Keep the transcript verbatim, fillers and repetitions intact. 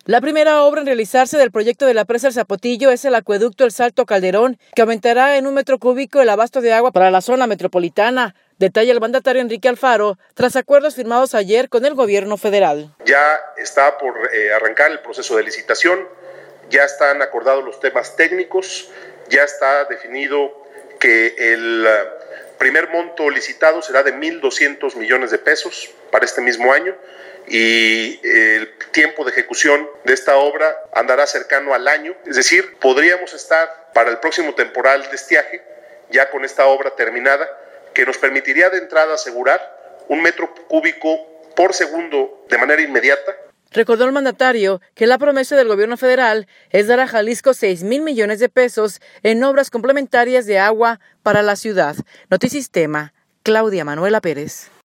La primera obra en realizarse del proyecto de la presa El Zapotillo es el acueducto El Salto Calderón, que aumentará en un metro cúbico el abasto de agua para la zona metropolitana. Detalla el mandatario Enrique Alfaro, tras acuerdos firmados ayer con el gobierno federal. Ya está por eh, arrancar el proceso de licitación, ya están acordados los temas técnicos, ya está definido que el uh, primer monto licitado será de mil doscientos millones de pesos para este mismo año. Y el tiempo de ejecución de esta obra andará cercano al año, es decir, podríamos estar para el próximo temporal de estiaje ya con esta obra terminada, que nos permitiría de entrada asegurar un metro cúbico por segundo de manera inmediata. Recordó el mandatario que la promesa del gobierno federal es dar a Jalisco seis mil millones de pesos en obras complementarias de agua para la ciudad. Notisistema, Claudia Manuela Pérez.